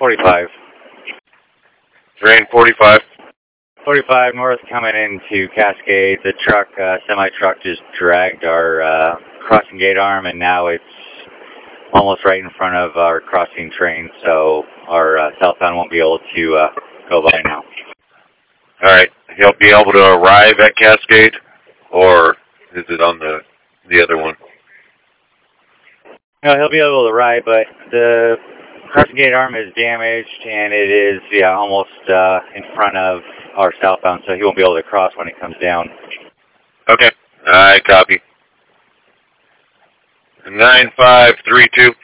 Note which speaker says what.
Speaker 1: 45.
Speaker 2: Terrain 45.
Speaker 1: 45 north coming into Cascade. The truck, semi-truck just dragged our crossing gate arm, and now it's almost right in front of our crossing train, so our southbound won't be able to go by now.
Speaker 2: All right. He'll be able to arrive at Cascade, or is it on the other one?
Speaker 1: No, he'll be able to ride, but the crossing gate arm is damaged, and it is, almost in front of our southbound, so he won't be able to cross when it comes down.
Speaker 2: Okay. I copy. 9532.